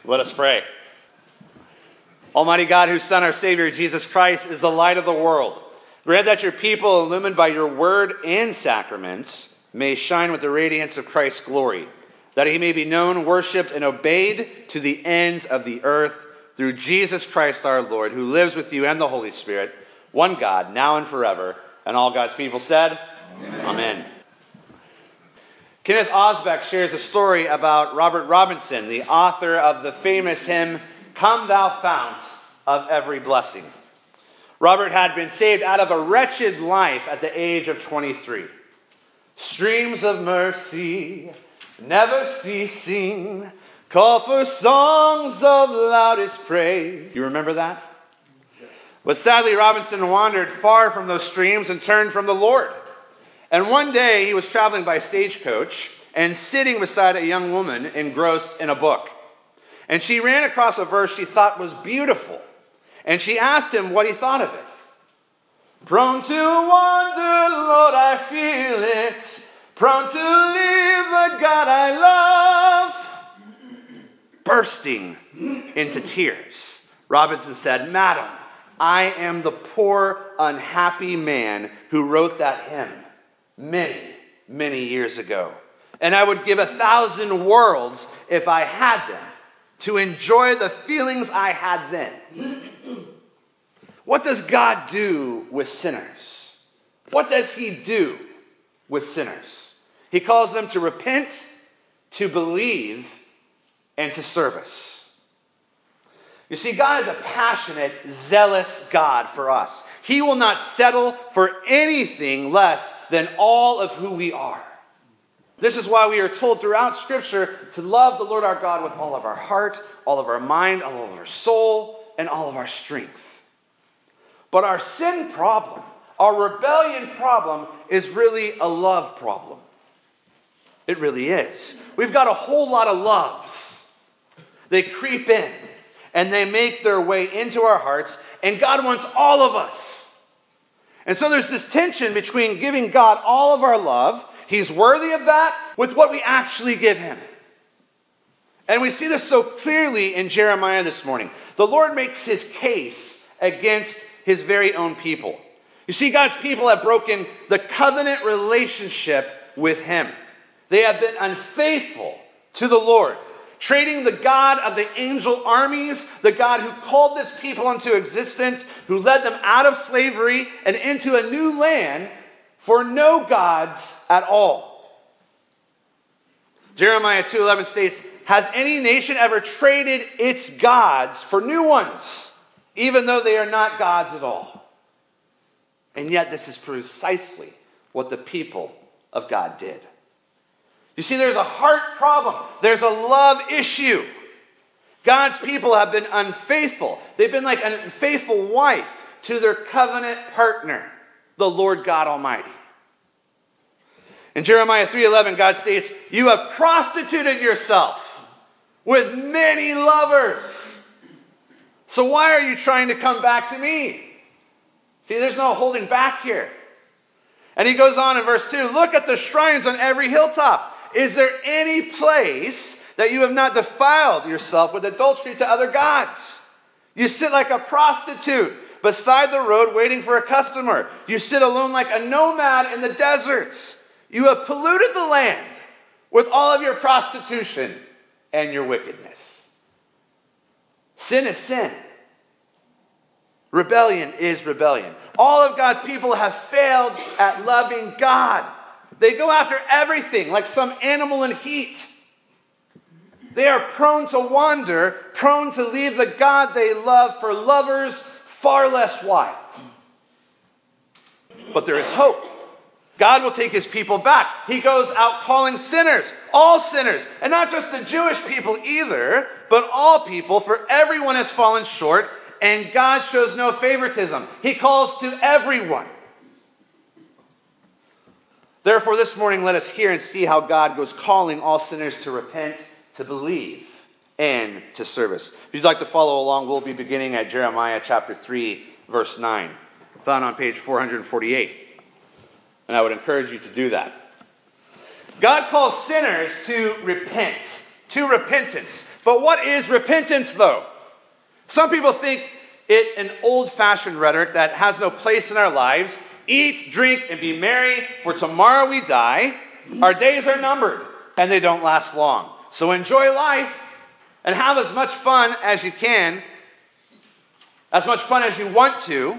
Let us pray. Almighty God, whose Son, our Savior, Jesus Christ, is the light of the world, grant that your people, illumined by your word and sacraments, may shine with the radiance of Christ's glory, that he may be known, worshipped, and obeyed to the ends of the earth, through Jesus Christ our Lord, who lives with you and the Holy Spirit, one God, now and forever. And all God's people said, Amen. Amen. Kenneth Osbeck shares a story about Robert Robinson, the author of the famous hymn, Come Thou Fount of Every Blessing. Robert had been saved out of a wretched life at the age of 23. Streams of mercy, never ceasing, call for songs of loudest praise. You remember that? But sadly, Robinson wandered far from those streams and turned from the Lord. And one day he was traveling by stagecoach and sitting beside a young woman engrossed in a book. And she ran across a verse she thought was beautiful. And she asked him what he thought of it. Prone to wander, Lord, I feel it. Prone to leave the God I love. Bursting into tears, Robinson said, Madam, I am the poor, unhappy man who wrote that hymn many, many years ago. And I would give 1,000 worlds if I had them to enjoy the feelings I had then. What does God do with sinners? What does he do with sinners? He calls them to repent, to believe, and to service. You see, God is a passionate, zealous God for us. He will not settle for anything less than all of who we are. This is why we are told throughout Scripture to love the Lord our God with all of our heart, all of our mind, all of our soul, and all of our strength. But our sin problem, our rebellion problem, is really a love problem. It really is. We've got a whole lot of loves. They creep in, and they make their way into our hearts, and God wants all of us. And so there's this tension between giving God all of our love, he's worthy of that, with what we actually give him. And we see this so clearly in Jeremiah this morning. The Lord makes his case against his very own people. You see, God's people have broken the covenant relationship with him. They have been unfaithful to the Lord, trading the God of the angel armies, the God who called this people into existence, who led them out of slavery and into a new land, for no gods at all. Jeremiah 2:11 states, has any nation ever traded its gods for new ones, even though they are not gods at all? And yet this is precisely what the people of God did. You see, there's a heart problem. There's a love issue. God's people have been unfaithful. They've been like an unfaithful wife to their covenant partner, the Lord God Almighty. In Jeremiah 3:11, God states, you have prostituted yourself with many lovers. So why are you trying to come back to me? See, there's no holding back here. And he goes on in verse 2, look at the shrines on every hilltop. Is there any place that you have not defiled yourself with adultery to other gods? You sit like a prostitute beside the road waiting for a customer. You sit alone like a nomad in the desert. You have polluted the land with all of your prostitution and your wickedness. Sin is sin. Rebellion is rebellion. All of God's people have failed at loving God. They go after everything like some animal in heat. They are prone to wander, prone to leave the God they love for lovers far less wild. But there is hope. God will take his people back. He goes out calling sinners, all sinners, and not just the Jewish people either, but all people, for everyone has fallen short, and God shows no favoritism. He calls to everyone. Therefore, this morning, let us hear and see how God goes calling all sinners to repent, to believe, and to service. If you'd like to follow along, we'll be beginning at Jeremiah chapter 3, verse 9, found on page 448. And I would encourage you to do that. God calls sinners to repent, to repentance, But what is repentance, though? Some people think it an old-fashioned rhetoric that has no place in our lives. Eat, drink, and be merry, for tomorrow we die. Our days are numbered, and they don't last long. So enjoy life and have as much fun as you can, as much fun as you want to.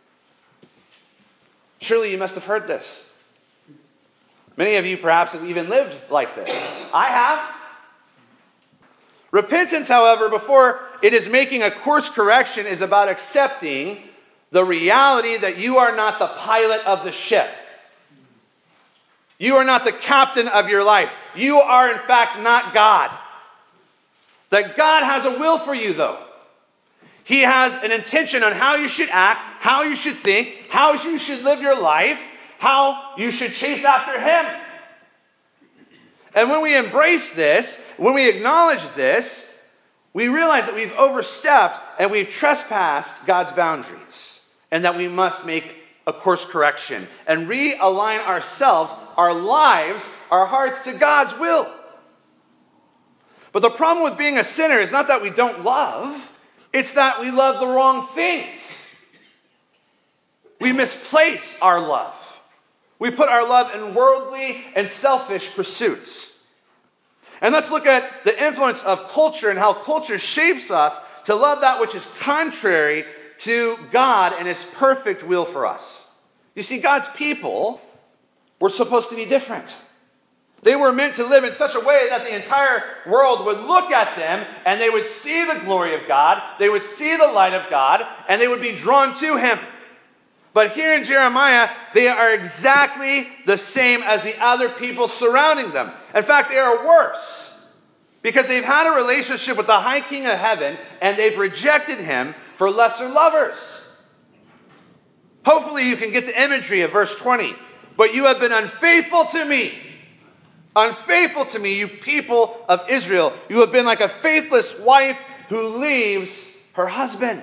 Surely you must have heard this. Many of you perhaps have even lived like this. I have. Repentance, however, before it is making a course correction, is about accepting the reality that you are not the pilot of the ship. You are not the captain of your life. You are, in fact, not God. That God has a will for you, though. He has an intention on how you should act, how you should think, how you should live your life, how you should chase after Him. And when we embrace this, when we acknowledge this, we realize that we've overstepped and we've trespassed God's boundaries, and that we must make a course correction and realign ourselves, our lives, our hearts to God's will. But the problem with being a sinner is not that we don't love, it's that we love the wrong things. We misplace our love. We put our love in worldly and selfish pursuits. And let's look at the influence of culture and how culture shapes us to love that which is contrary to God and His perfect will for us. You see, God's people were supposed to be different. They were meant to live in such a way that the entire world would look at them and they would see the glory of God, they would see the light of God, and they would be drawn to Him. But here in Jeremiah, they are exactly the same as the other people surrounding them. In fact, they are worse, because they've had a relationship with the high King of heaven and they've rejected Him for lesser lovers. Hopefully you can get the imagery of verse 20. But you have been unfaithful to me. Unfaithful to me, you people of Israel. You have been like a faithless wife who leaves her husband.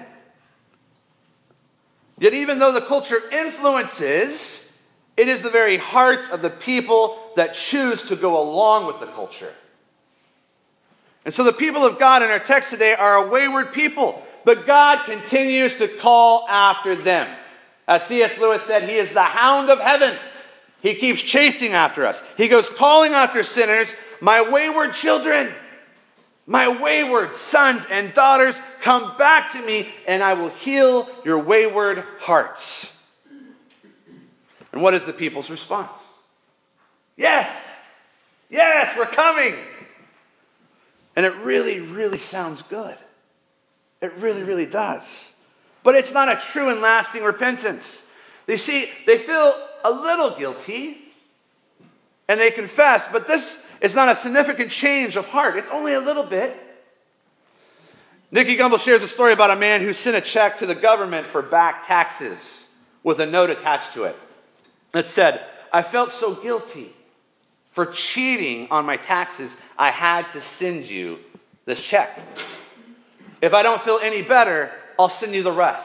Yet even though the culture influences, it is the very hearts of the people that choose to go along with the culture. And so the people of God in our text today are a wayward people, but God continues to call after them. As C.S. Lewis said, He is the hound of heaven. He keeps chasing after us. He goes calling after sinners, my wayward children, my wayward sons and daughters, come back to me and I will heal your wayward hearts. And what is the people's response? Yes, yes, we're coming. And it really, really sounds good. It really, really does. But it's not a true and lasting repentance. You see, they feel a little guilty and they confess, but this is not a significant change of heart. It's only a little bit. Nicky Gumbel shares a story about a man who sent a check to the government for back taxes with a note attached to it that said, I felt so guilty for cheating on my taxes, I had to send you this check. If I don't feel any better, I'll send you the rest.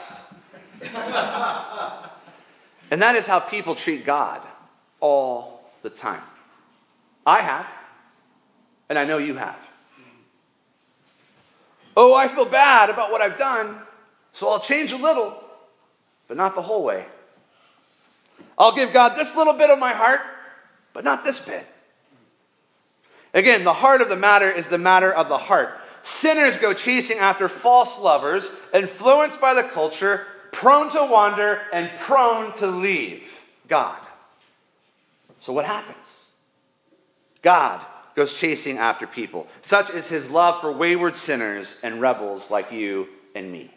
And that is how people treat God all the time. I have, and I know you have. Oh, I feel bad about what I've done, so I'll change a little, but not the whole way. I'll give God this little bit of my heart, but not this bit. Again, the heart of the matter is the matter of the heart. Sinners go chasing after false lovers, influenced by the culture, prone to wander, and prone to leave God. So what happens? God goes chasing after people. Such is His love for wayward sinners and rebels like you and me.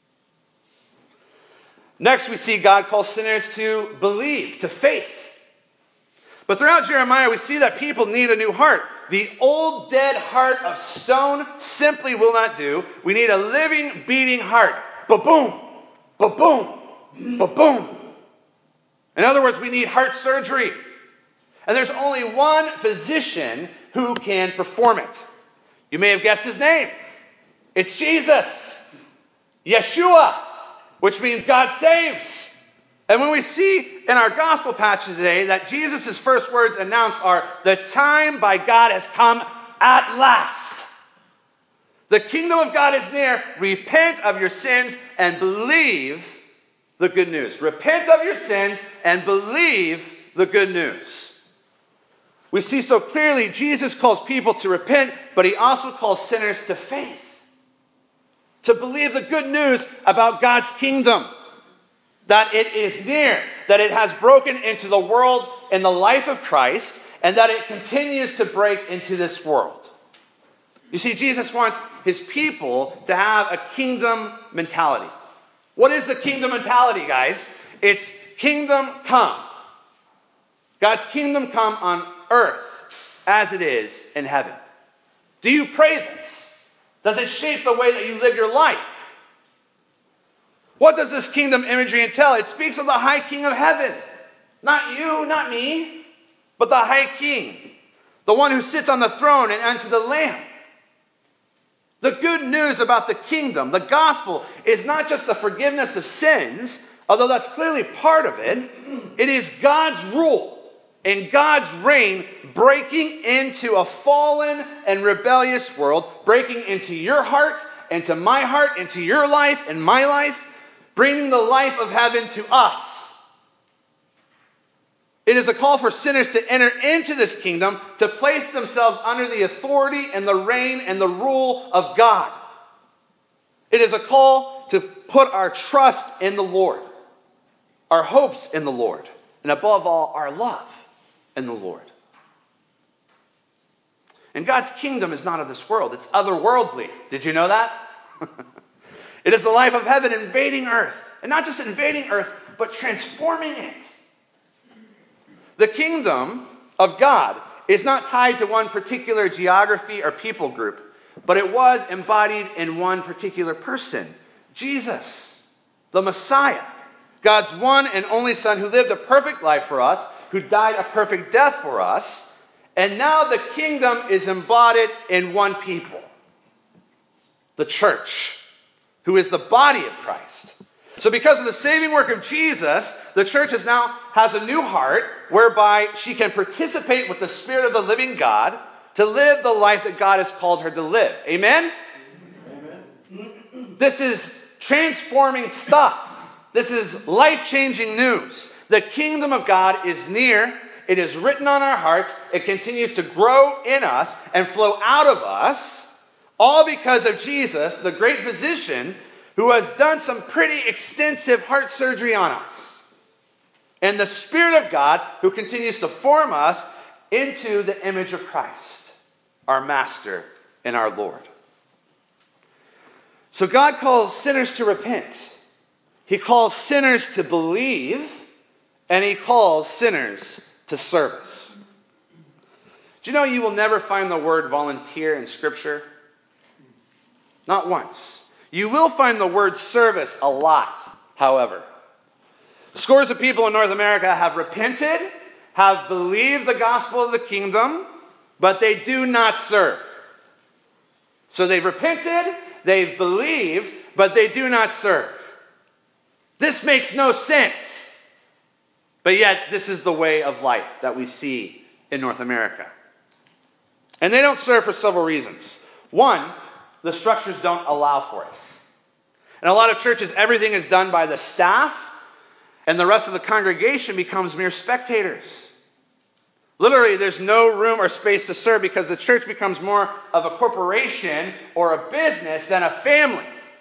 Next, we see God call sinners to believe, to faith. But throughout Jeremiah, we see that people need a new heart. The old dead heart of stone simply will not do. We need a living, beating heart. Ba-boom, ba-boom, ba-boom. In other words, we need heart surgery. And there's only one physician who can perform it. You may have guessed His name. It's Jesus. Yeshua, which means God saves. And when we see in our gospel passage today that Jesus' first words announced are, the time by God has come at last. The kingdom of God is near. Repent of your sins and believe the good news. Repent of your sins and believe the good news. We see so clearly Jesus calls people to repent, but he also calls sinners to faith. To believe the good news about God's kingdom. That it is near. That it has broken into the world in the life of Christ. And that it continues to break into this world. You see, Jesus wants his people to have a kingdom mentality. What is the kingdom mentality, guys? It's kingdom come. God's kingdom come on earth as it is in heaven. Do you pray this? Does it shape the way that you live your life? What does this kingdom imagery entail? It speaks of the high king of heaven. Not you, not me, but the high king. The one who sits on the throne and unto the Lamb. The good news about the kingdom, the gospel, is not just the forgiveness of sins, although that's clearly part of it. It is God's rule and God's reign breaking into a fallen and rebellious world, breaking into your heart, into my heart, into your life and my life, bringing the life of heaven to us. It is a call for sinners to enter into this kingdom, to place themselves under the authority and the reign and the rule of God. It is a call to put our trust in the Lord, our hopes in the Lord, and above all, our love in the Lord. And God's kingdom is not of this world. It's otherworldly. Did you know that? It is the life of heaven invading earth. And not just invading earth, but transforming it. The kingdom of God is not tied to one particular geography or people group, but it was embodied in one particular person, Jesus, the Messiah, God's one and only Son who lived a perfect life for us, who died a perfect death for us, and now the kingdom is embodied in one people, the church, who is the body of Christ. So because of the saving work of Jesus, the church now has a new heart whereby she can participate with the Spirit of the living God to live the life that God has called her to live. Amen? Amen. This is transforming stuff. This is life-changing news. The kingdom of God is near. It is written on our hearts. It continues to grow in us and flow out of us, all because of Jesus, the great physician, who has done some pretty extensive heart surgery on us. And the Spirit of God, who continues to form us into the image of Christ, our Master and our Lord. So God calls sinners to repent. He calls sinners to believe, and he calls sinners to service. Do you know you will never find the word volunteer in Scripture? Not once. You will find the word service a lot, however. Scores of people in North America have repented, have believed the gospel of the kingdom, but they do not serve. So they've repented, they've believed, but they do not serve. This makes no sense. But yet, this is the way of life that we see in North America. And they don't serve for several reasons. One, the structures don't allow for it. In a lot of churches, everything is done by the staff, and the rest of the congregation becomes mere spectators. Literally, there's no room or space to serve because the church becomes more of a corporation or a business than a family.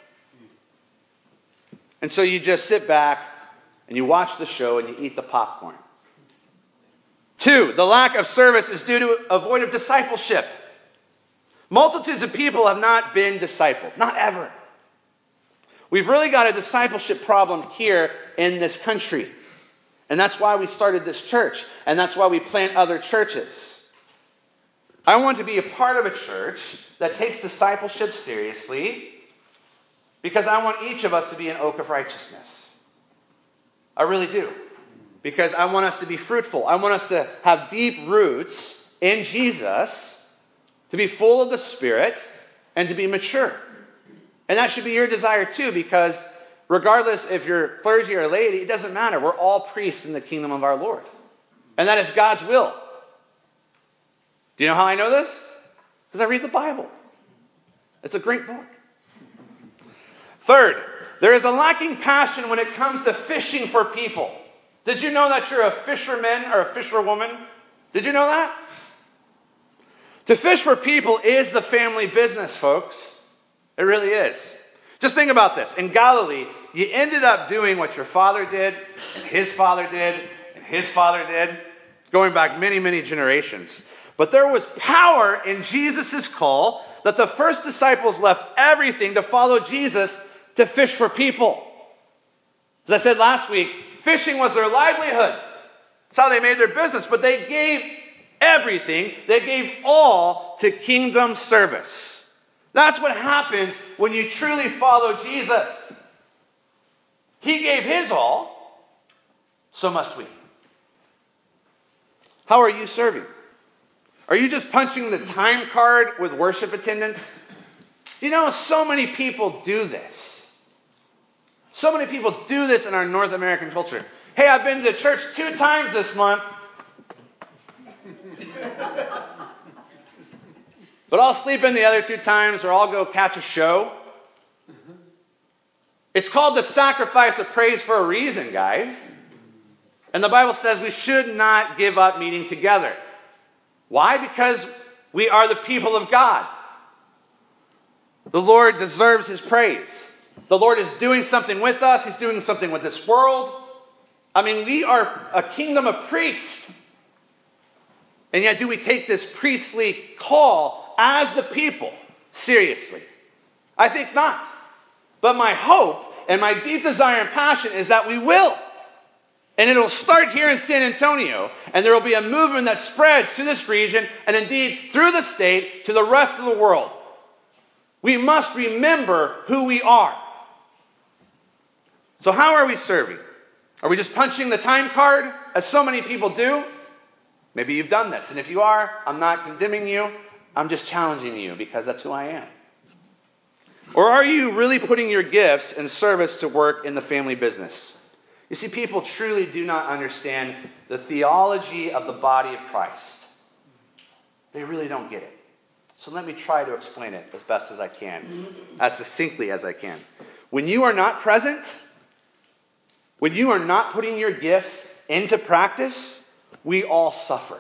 And so you just sit back and you watch the show and you eat the popcorn. Two, the lack of service is due to a void of discipleship. Multitudes of people have not been discipled. Not ever. We've really got a discipleship problem here in this country. And that's why we started this church. And that's why we plant other churches. I want to be a part of a church that takes discipleship seriously because I want each of us to be an oak of righteousness. I really do. Because I want us to be fruitful. I want us to have deep roots in Jesus, to be full of the Spirit, and to be mature. And that should be your desire too, because regardless if you're clergy or laity, it doesn't matter. We're all priests in the kingdom of our Lord. And that is God's will. Do you know how I know this? Because I read the Bible. It's a great book. Third, there is a lacking passion when it comes to fishing for people. Did you know that you're a fisherman or a fisherwoman? Did you know that? To fish for people is the family business, folks. It really is. Just think about this. In Galilee, you ended up doing what your father did, and his father did, and his father did, going back many, many generations. But there was power in Jesus' call that the first disciples left everything to follow Jesus to fish for people. As I said last week, fishing was their livelihood. That's how they made their business. But they gave everything. They gave all to kingdom service. That's what happens when you truly follow Jesus. He gave his all, so must we. How are you serving? Are you just punching the time card with worship attendance? Do you know so many people do this? So many people do this in our North American culture. Hey, I've been to church 2 times this month. But I'll sleep in the other 2 times, or I'll go catch a show. It's called the sacrifice of praise for a reason, guys. And the Bible says we should not give up meeting together. Why? Because we are the people of God. The Lord deserves his praise. The Lord is doing something with us. He's doing something with this world. I mean, we are a kingdom of priests. And yet, do we take this priestly call as the people seriously? I think not. But my hope and my deep desire and passion is that we will. And it'll start here in San Antonio, and there will be a movement that spreads to this region, and indeed through the state to the rest of the world. We must remember who we are. So how are we serving? Are we just punching the time card, as so many people do? Maybe you've done this, and if you are, I'm not condemning you. I'm just challenging you, because that's who I am. Or are you really putting your gifts and service to work in the family business? You see, people truly do not understand the theology of the body of Christ. They really don't get it. So let me try to explain it as best as I can, as succinctly as I can. When you are not present, when you are not putting your gifts into practice, we all suffer.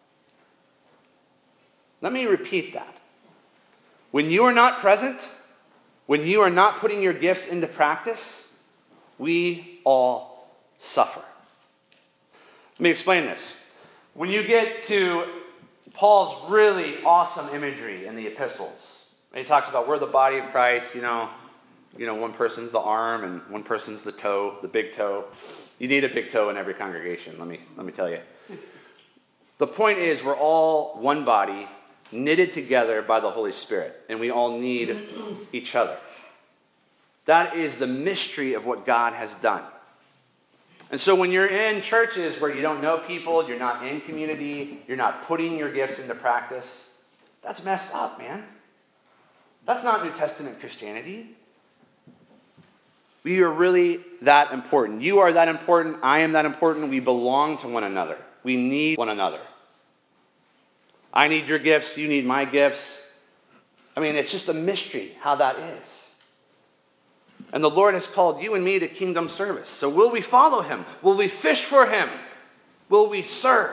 Let me repeat that. When you are not present, when you are not putting your gifts into practice, we all suffer. Let me explain this. When you get to Paul's really awesome imagery in the epistles, he talks about we're the body of Christ, you know, one person's the arm and one person's the toe, the big toe. You need a big toe in every congregation, let me tell you. The point is we're all one body, knitted together by the Holy Spirit, and we all need each other. That is the mystery of what God has done. And so when you're in churches where you don't know people, you're not in community, you're not putting your gifts into practice, that's messed up, man. That's not New Testament Christianity. We are really that important. You are that important. I am that important. We belong to one another. We need one another. I need your gifts. You need my gifts. I mean, it's just a mystery how that is. And the Lord has called you and me to kingdom service. So will we follow him? Will we fish for him? Will we serve?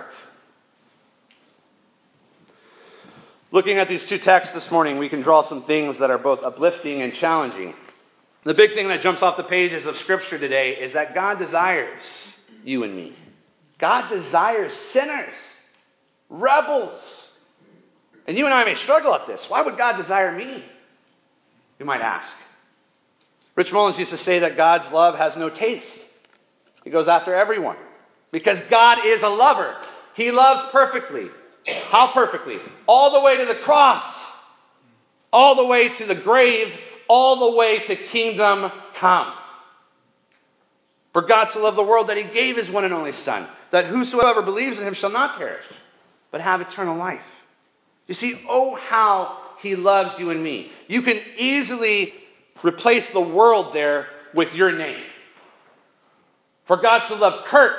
Looking at these 2 texts this morning, we can draw some things that are both uplifting and challenging. The big thing that jumps off the pages of Scripture today is that God desires you and me. God desires sinners, rebels. And you and I may struggle at this. Why would God desire me? You might ask. Rich Mullins used to say that God's love has no taste. He goes after everyone. Because God is a lover. He loves perfectly. How perfectly? All the way to the cross. All the way to the grave. All the way to kingdom come. For God so loved the world that he gave his one and only Son, that whosoever believes in him shall not perish, but have eternal life. You see, oh how he loves you and me. You can easily replace the world there with your name. For God so loved Kurt.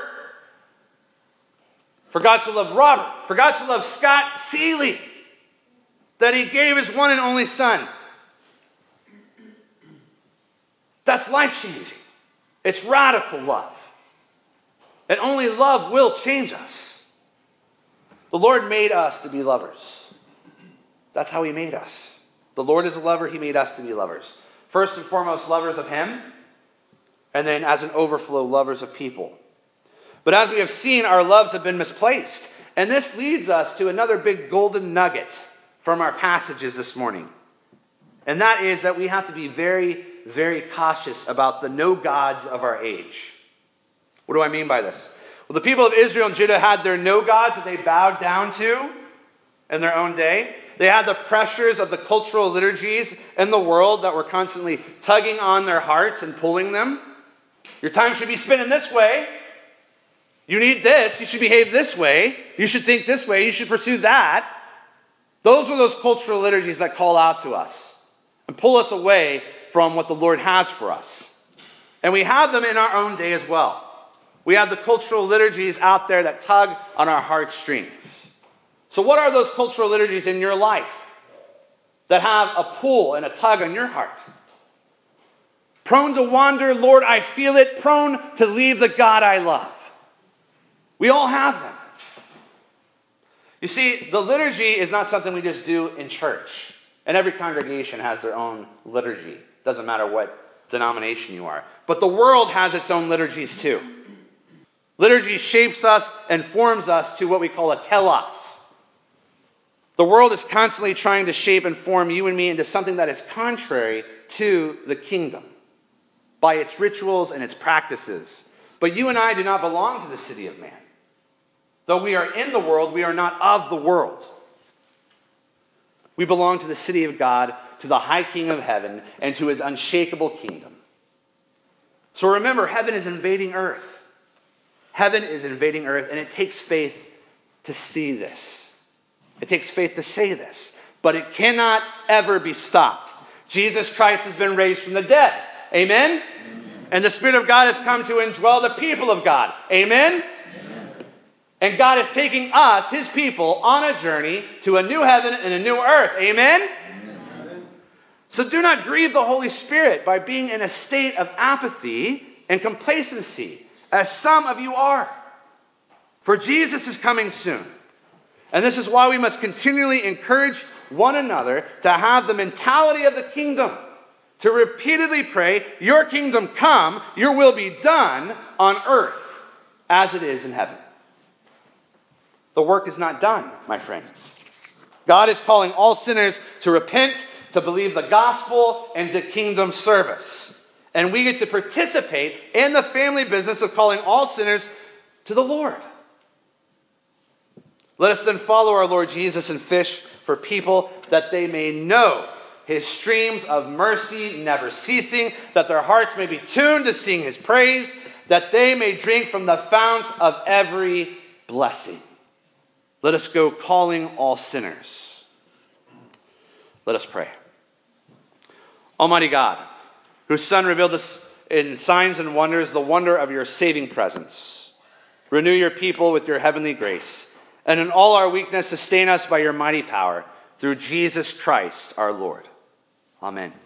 For God so loved Robert. For God so loved Scott Seeley, that he gave his one and only Son. That's life-changing. It's radical love. And only love will change us. The Lord made us to be lovers. That's how he made us. The Lord is a lover. He made us to be lovers. First and foremost, lovers of him. And then as an overflow, lovers of people. But as we have seen, our loves have been misplaced. And this leads us to another big golden nugget from our passages this morning. And that is that we have to be very, very cautious about the no gods of our age. What do I mean by this? Well, the people of Israel and Judah had their no gods that they bowed down to in their own day. They had the pressures of the cultural liturgies in the world that were constantly tugging on their hearts and pulling them. Your time should be spent in this way. You need this. You should behave this way. You should think this way. You should pursue that. Those are those cultural liturgies that call out to us and pull us away from what the Lord has for us. And we have them in our own day as well. We have the cultural liturgies out there that tug on our heartstrings. So what are those cultural liturgies in your life that have a pull and a tug on your heart? Prone to wander, Lord, I feel it. Prone to leave the God I love. We all have them. You see, the liturgy is not something we just do in church. And every congregation has their own liturgy. Doesn't matter what denomination you are. But the world has its own liturgies too. Liturgy shapes us and forms us to what we call a telos. The world is constantly trying to shape and form you and me into something that is contrary to the kingdom by its rituals and its practices. But you and I do not belong to the city of man. Though we are in the world, we are not of the world. We belong to the city of God, to the high King of heaven, and to his unshakable kingdom. So remember, heaven is invading earth. Heaven is invading earth, and it takes faith to see this. It takes faith to say this. But it cannot ever be stopped. Jesus Christ has been raised from the dead. Amen? And the Spirit of God has come to indwell the people of God. Amen? And God is taking us, his people, on a journey to a new heaven and a new earth. Amen? So do not grieve the Holy Spirit by being in a state of apathy and complacency, as some of you are. For Jesus is coming soon. And this is why we must continually encourage one another to have the mentality of the kingdom. To repeatedly pray, your kingdom come, your will be done on earth as it is in heaven. The work is not done, my friends. God is calling all sinners to repent, to believe the gospel, and to kingdom service. And we get to participate in the family business of calling all sinners to the Lord. Let us then follow our Lord Jesus and fish for people that they may know his streams of mercy never ceasing, that their hearts may be tuned to sing his praise, that they may drink from the fount of every blessing. Let us go calling all sinners. Let us pray. Almighty God, whose Son revealed us in signs and wonders the wonder of your saving presence, renew your people with your heavenly grace, and in all our weakness sustain us by your mighty power, through Jesus Christ our Lord. Amen.